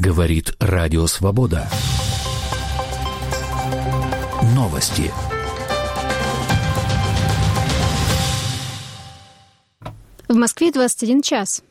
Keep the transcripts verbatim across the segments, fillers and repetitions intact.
Говорит Радио Свобода. Новости. В Москве двадцать один час.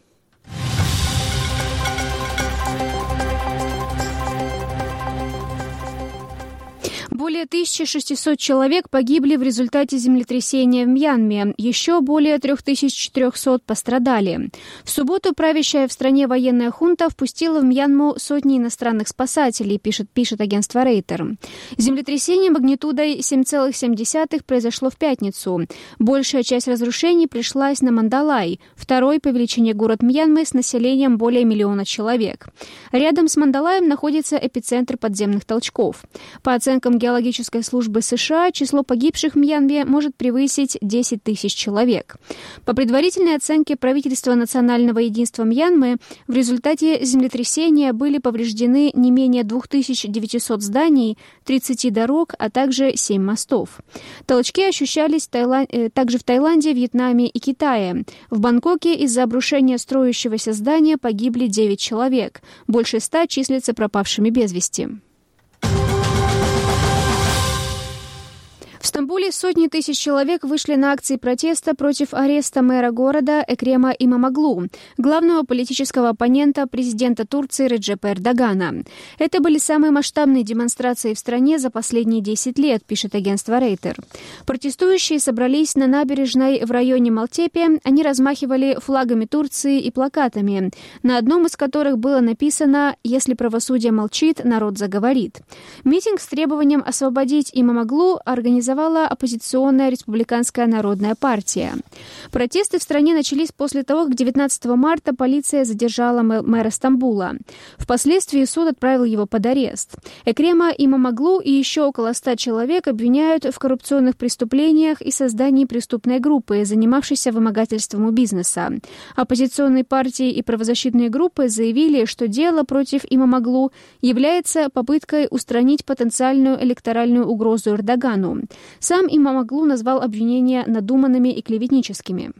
Более тысяча шестьсот человек погибли в результате землетрясения в Мьянме. Еще более три тысячи четыреста пострадали. В субботу правящая в стране военная хунта впустила в Мьянму сотни иностранных спасателей, пишет, пишет агентство Рейтер. Землетрясение магнитудой семь целых семь десятых произошло в пятницу. Большая часть разрушений пришлась на Мандалай, второй по величине город Мьянмы с населением более миллиона человек. Рядом с Мандалаем находится эпицентр подземных толчков. По оценкам геологической службы США, число погибших в Мьянме может превысить десять тысяч человек. По предварительной оценке правительства национального единства Мьянмы, в результате землетрясения были повреждены не менее две тысячи девятьсот зданий, тридцать дорог, а также семь мостов. Толчки ощущались в Таиланд... также в Таиланде, Вьетнаме и Китае. В Бангкоке из-за обрушения строящегося здания погибли девять человек. Больше ста числятся пропавшими без вести. В Стамбуле сотни тысяч человек вышли на акции протеста против ареста мэра города Экрема Имамоглу, главного политического оппонента президента Турции Реджепа Эрдогана. Это были самые масштабные демонстрации в стране за последние десять лет, пишет агентство Рейтер. Протестующие собрались на набережной в районе Малтепе. Они размахивали флагами Турции и плакатами, на одном из которых было написано «Если правосудие молчит, народ заговорит». Митинг с требованием освободить Имамоглу организовал оппозиционная Республиканская народная партия. Протесты в стране начались после того, как девятнадцатого марта полиция задержала мэра Стамбула. Впоследствии суд отправил его под арест. Экрема Имамоглу и еще около ста человек обвиняют в коррупционных преступлениях и создании преступной группы, занимавшейся вымогательством у бизнеса. Оппозиционные партии и правозащитные группы заявили, что дело против Имамоглу является попыткой устранить потенциальную электоральную угрозу Эрдогану. Сам Имамоглу назвал обвинения надуманными и клеветническими.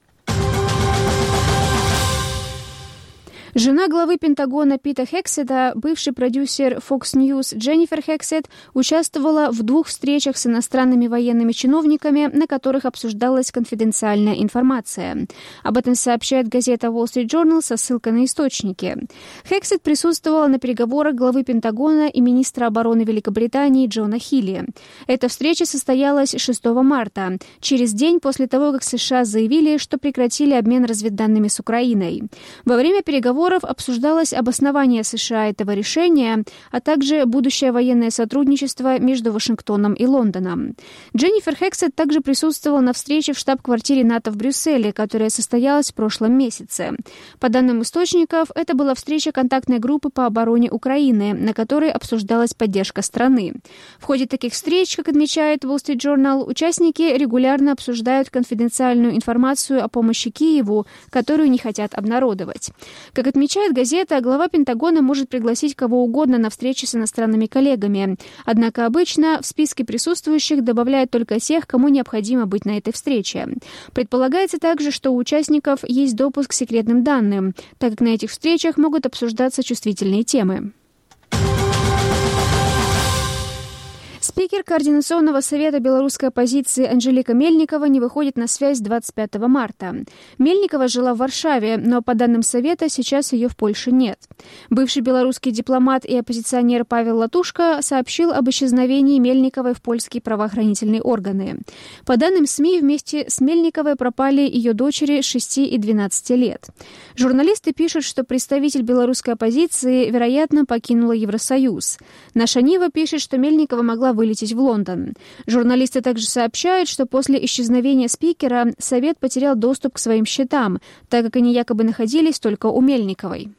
Жена главы Пентагона Пита Хексета, бывший продюсер Fox News Дженнифер Хексет, участвовала в двух встречах с иностранными военными чиновниками, на которых обсуждалась конфиденциальная информация. Об этом сообщает газета Wall Street Journal со ссылкой на источники. Хексет присутствовала на переговорах главы Пентагона и министра обороны Великобритании Джона Хилли. Эта встреча состоялась шестого марта, через день после того, как США заявили, что прекратили обмен разведданными с Украиной. Во время переговоров обсуждалось обоснование США этого решения, а также будущее военное сотрудничество между Вашингтоном и Лондоном. Дженнифер Хексет также присутствовала на встрече в штаб-квартире НАТО в Брюсселе, которая состоялась в прошлом месяце. По данным источников, это была встреча контактной группы по обороне Украины, на которой обсуждалась поддержка страны. В ходе таких встреч, как отмечает Wall Street Journal, участники регулярно обсуждают конфиденциальную информацию о помощи Киеву, которую не хотят обнародовать. Как отмечает газета, глава Пентагона может пригласить кого угодно на встречи с иностранными коллегами. Однако обычно в списке присутствующих добавляют только тех, кому необходимо быть на этой встрече. Предполагается также, что у участников есть допуск к секретным данным, так как на этих встречах могут обсуждаться чувствительные темы. Спикер Координационного совета белорусской оппозиции Анжелика Мельникова не выходит на связь двадцать пятого марта. Мельникова жила в Варшаве, но, по данным Совета, сейчас ее в Польше нет. Бывший белорусский дипломат и оппозиционер Павел Латушко сообщил об исчезновении Мельниковой в польские правоохранительные органы. По данным СМИ, вместе с Мельниковой пропали ее дочери шести и двенадцати лет. Журналисты пишут, что представитель белорусской оппозиции, вероятно, покинула Евросоюз. Наша Нива пишет, что Мельникова могла вылететь в Лондон. Журналисты также сообщают, что после исчезновения спикера Совет потерял доступ к своим счетам, так как они якобы находились только у Мельниковой.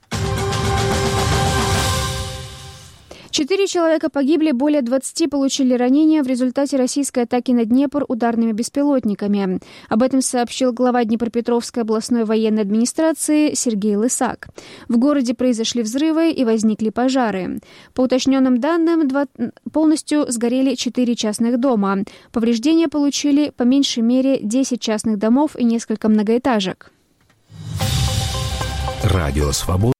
Четыре человека погибли, более двадцати получили ранения в результате российской атаки на Днепр ударными беспилотниками. Об этом сообщил глава Днепропетровской областной военной администрации Сергей Лысак. В городе произошли взрывы и возникли пожары. По уточненным данным, два... полностью сгорели четыре частных дома. Повреждения получили по меньшей мере десять частных домов и несколько многоэтажек. Радио Свобода.